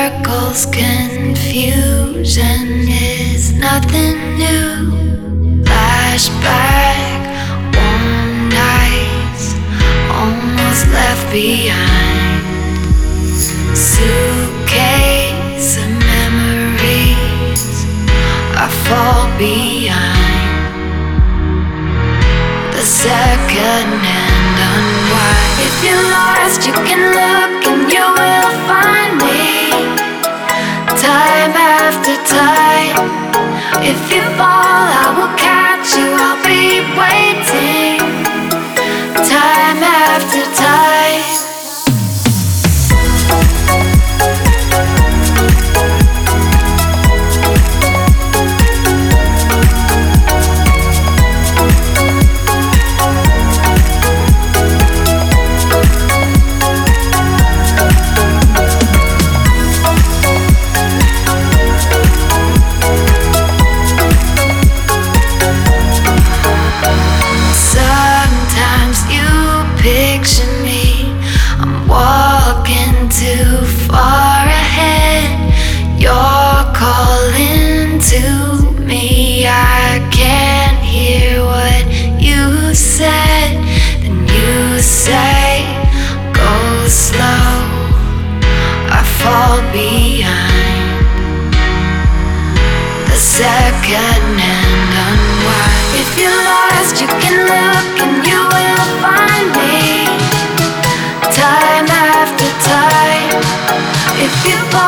circles, confusion is nothing new. Flashback, warm nights, almost left behind. Suitcase of memories, I fall behind. The second hand unwind. If you're lost, you can look and you will find me. Time after time. If you fall, I will catch you. I'll be waiting. Time after time. Picture me, I'm walking too far ahead. You're calling to me, I can't hear what you said. Then you say, go slow, I fall behind. The second hand unwind. If you're lost, you can look and you will find me. Time after time. If you fall,